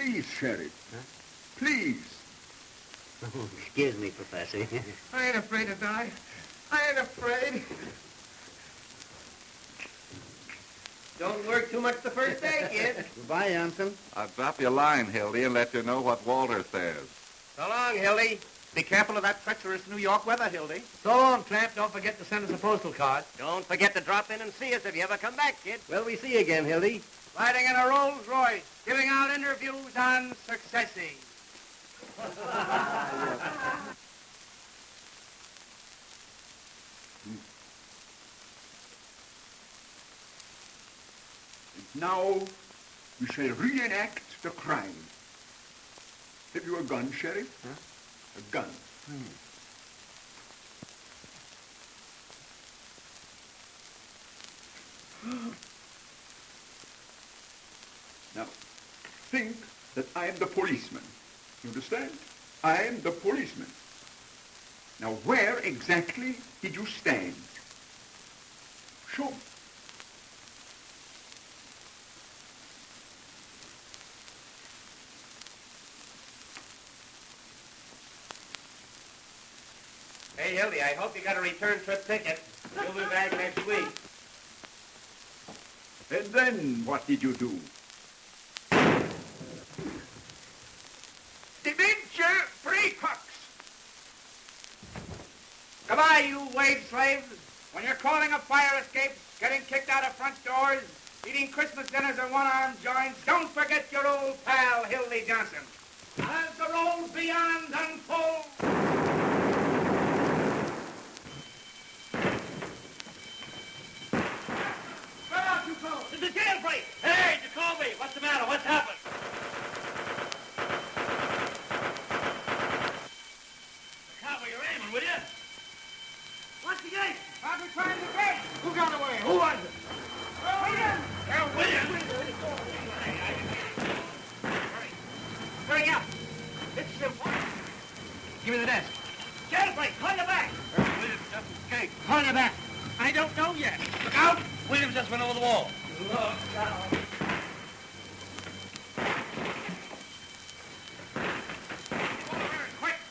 Please, Sheriff. Huh? Please. Oh, excuse me, Professor. I ain't afraid to die. I ain't afraid. Don't work too much the first day, kid. Goodbye, Johnson. I'll drop you a line, Hildy, and let you know what Walter says. So long, Hildy. Be careful of that treacherous New York weather, Hildy. So long, tramp. Don't forget to send us a postal card. Don't forget to drop in and see us if you ever come back, kid. Well, we see you again, Hildy. Riding in a Rolls Royce, giving out interviews on successing. Now, we shall reenact the crime. Have you a gun, Sheriff? Huh? A gun. Now, think that I am the policeman. You understand? I am the policeman. Now, where exactly did you stand? Show me. Hey, Hildy, I hope you got a return trip ticket. You'll be back next week. And then what did you do? Dementia free cooks. Goodbye, you wage slaves. When you're calling up fire escapes, getting kicked out of front doors, eating Christmas dinners in one-armed joints, don't forget your old pal, Hildy Johnson. As the road beyond unfolds. It's a jailbreak! Hey, Jacoby, what's the matter? What's happened? Cover your aiming, will you? What's the gate? I'll be trying the gate. Who got away? Who was it? Williams! Williams! Hurry up. It's simple. Give me the desk. Jailbreak! Call your back! Williams just escaped. Call you back. I don't know yet. Look out. Williams just went over the wall. Look out. Quick.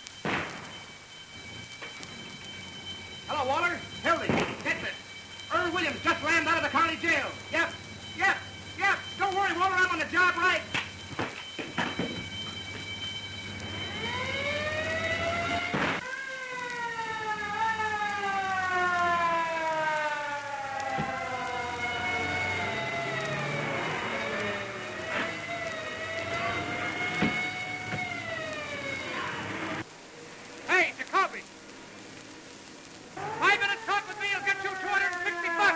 Hello, Walter. Hildy. Get this. Earl Williams just landed out of the county jail. Yep. Don't worry, Walter. I'm on the job right. Hey, Jacoby. 5 minutes talk with me will get you $260.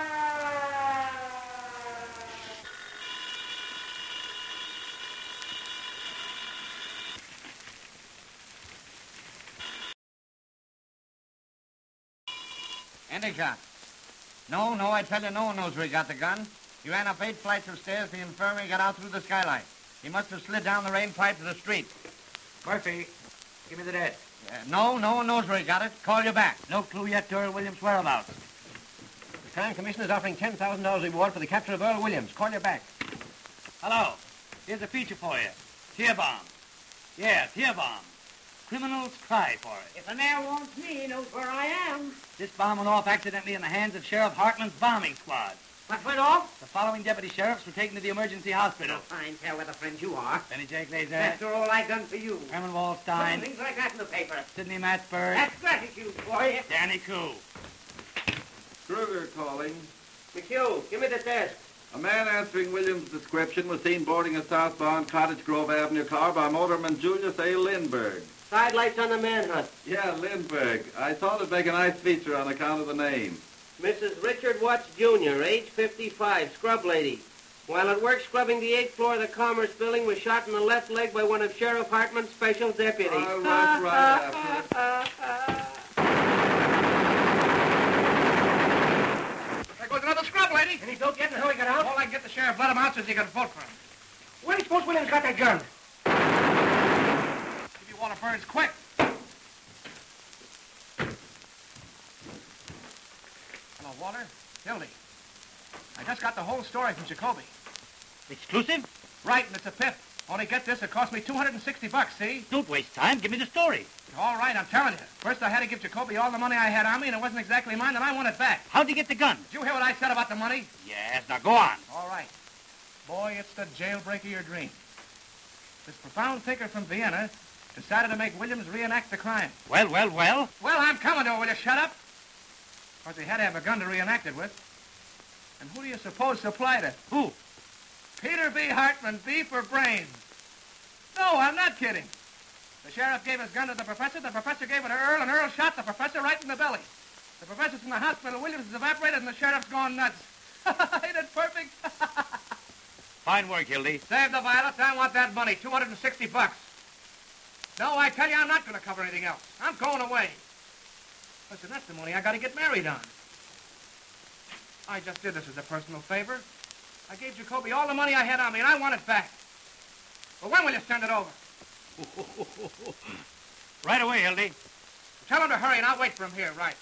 Endicott. No, I tell you, no one knows where he got the gun. He ran up 8 flights of stairs to the infirmary, got out through the skylight. He must have slid down the rain pipe to the street. Murphy, give me the desk. No one knows where he got it. Call you back. No clue yet to Earl Williams' whereabouts. The Crime Commission is offering $10,000 reward for the capture of Earl Williams. Call you back. Hello. Here's a feature for you. Tear bomb. Yeah, tear bomb. Criminals cry for it. If the mayor wants me, he knows where I am. This bomb went off accidentally in the hands of Sheriff Hartman's bombing squad. What went off? The following deputy sheriffs were taken to the emergency hospital. Fine tell where the friends you are. Benny J. Glazer, After all I've done for you. Herman Putting Wallstein, things like that in the paper. Sidney Matsburg, That's gratitude for you. Danny Koo. Kruger calling. McHugh, give me the desk. A man answering Williams' description was seen boarding a southbound Cottage Grove Avenue car by motorman Julius A. Lindbergh. Sidelights on the manhunt. Yeah, Lindbergh. I thought it'd make a nice feature on account of the name. Mrs. Richard Watts, Jr., age 55, scrub lady. While at work scrubbing the 8th floor of the Commerce Building, was shot in the left leg by one of Sheriff Hartman's special deputies. I'll rush right after There goes another scrub lady. Any dope yet on how he got out? All I can get the sheriff, let him out so he can vote for him. Where do you suppose Williams got that gun? Give you Walter Burns quick. Hello, Walter. Hildy. I just got the whole story from Jacoby. Exclusive? Right, and it's a pip. Only get this, it cost me $260, see? Don't waste time. Give me the story. All right, I'm telling you. First, I had to give Jacoby all the money I had on me, and it wasn't exactly mine, and I want it back. How'd you get the gun? Did you hear what I said about the money? Yes, now go on. All right. Boy, it's the jailbreak of your dream. This profound thinker from Vienna decided to make Williams reenact the crime. Well? Well, I'm coming to it. Will you shut up? Of course, he had to have a gun to reenact it with. And who do you suppose supplied it? Who? Peter B. Hartman, B for brains. No, I'm not kidding. The sheriff gave his gun to the professor gave it to Earl, and Earl shot the professor right in the belly. The professor's in the hospital, Williams is evaporated, and the sheriff's gone nuts. Ain't it perfect? Fine work, Hildy. Save the violets. I want that money, $260. No, I tell you, I'm not going to cover anything else. I'm going away. Listen, that's the money I got to get married on. I just did this as a personal favor. I gave Jacoby all the money I had on me, and I want it back. Well, when will you send it over? Right away, Hildy. Tell him to hurry, and I'll wait for him here, right?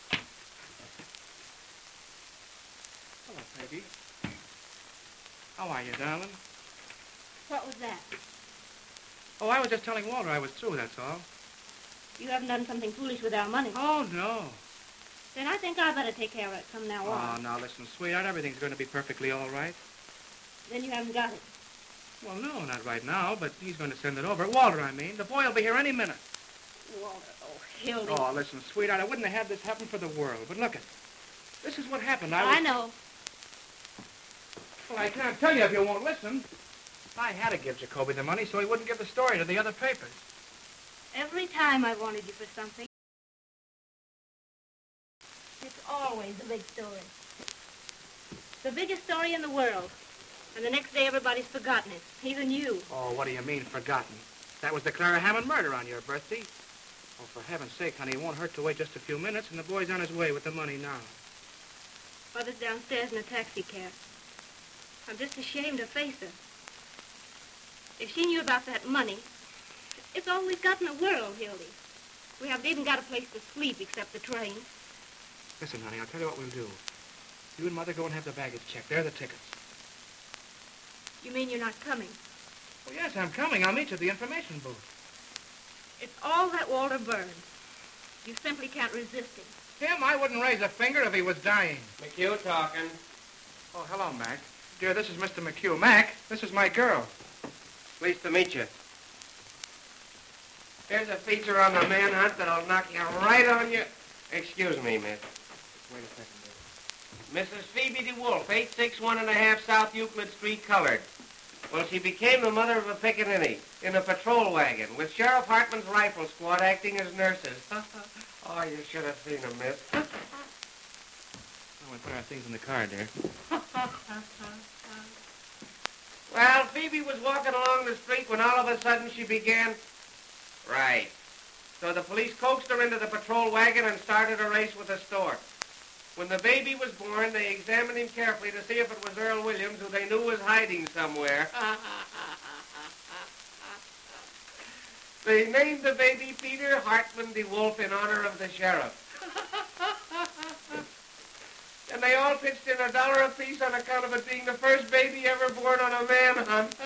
Hello, Peggy. How are you, darling? What was that? Oh, I was just telling Walter I was through, that's all. You haven't done something foolish with our money. Oh, no. Then I think I better take care of it from now Oh, on. now listen, sweetheart, everything's going to be perfectly all right. Then you haven't got it. Well, no, not right now, but he's going to send it over. Walter, I mean. The boy will be here any minute. Walter, oh, Hildy. Oh, listen, sweetheart, I wouldn't have had this happen for the world. But look, this is what happened. I know. Well, I can't tell you if you won't listen. I had to give Jacoby the money so he wouldn't give the story to the other papers. Every time I wanted you for something, it's always a big story. The biggest story in the world. And the next day everybody's forgotten it, even you. Oh, what do you mean, forgotten? That was the Clara Hammond murder on your birthday. Oh, for heaven's sake, honey, it won't hurt to wait just a few minutes, and the boy's on his way with the money now. Mother's downstairs in a taxi cab. I'm just ashamed to face her. If she knew about that money, it's all we've got in the world, Hildy. We haven't even got a place to sleep except the train. Listen, honey, I'll tell you what we'll do. You and Mother go and have the baggage checked. There are the tickets. You mean you're not coming? Well, yes, I'm coming. I'll meet you at the information booth. It's all that Walter Burns. You simply can't resist him. Tim, I wouldn't raise a finger if he was dying. McHugh talking. Oh, hello, Mac. Dear, this is Mr. McHugh. Mac, this is my girl. Pleased to meet you. Here's a feature on the manhunt that'll knock you right on your... Excuse me, miss. Wait a second, there. Mrs. Phoebe DeWolf, 861½ South Euclid Street, colored. Well, she became the mother of a pickaninny in a patrol wagon with Sheriff Hartman's rifle squad acting as nurses. Oh, you should have seen them, miss. Oh, we put our things in the car, dear. Well, Phoebe was walking along the street when all of a sudden she began... Right. So the police coaxed her into the patrol wagon and started a race with the stork. When the baby was born, they examined him carefully to see if it was Earl Williams, who they knew was hiding somewhere. They named the baby Peter Hartman DeWolf in honor of the sheriff. And they all pitched in $1 apiece on account of it being the first baby ever born on a manhunt.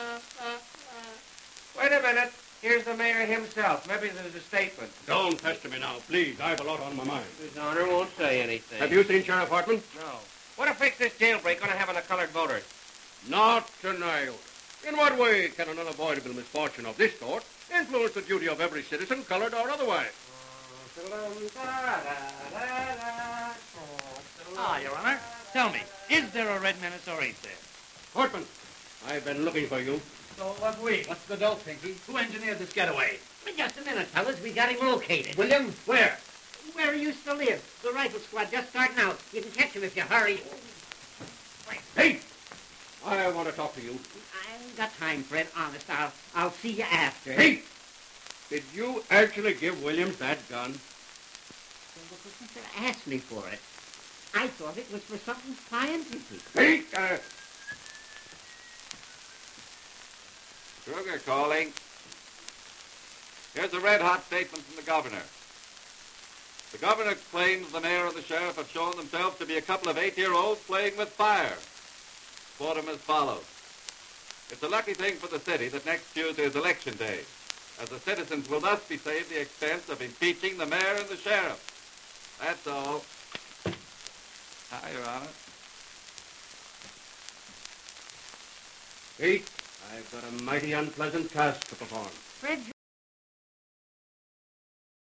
Wait a minute. Here's the mayor himself. Maybe there's a statement. Don't pester me now, please. I have a lot on my mind. His honor won't say anything. Have you seen Sheriff Hartman? No. What effect this jailbreak going to have on the colored voters? Not an iota. In what way can an unavoidable misfortune of this sort influence the duty of every citizen, colored or otherwise? Your Honor. Tell me, is there a red menace or ain't there? Hartman, I've been looking for you. So what we? What's the dope, Pinky? Who engineered this getaway? Just a minute, fellas. We got him located. William, where? Where he used to live. The rifle squad just starting out. You can catch him if you hurry. Hey! I want to talk to you. I ain't got time, Fred. Honest, I'll see you after. Hey! Did you actually give Williams that gun? Well, because he should have asked me for it. I thought it was for something scientific. Hey! Kruger calling. Here's a red-hot statement from the governor. The governor claims the mayor and the sheriff have shown themselves to be a couple of 8-year-olds playing with fire. Quote him as follows. It's a lucky thing for the city that next Tuesday is election day, as the citizens will thus be saved the expense of impeaching the mayor and the sheriff. That's all. Hi, Your Honor. Pete, I've got a mighty unpleasant task to perform. Fred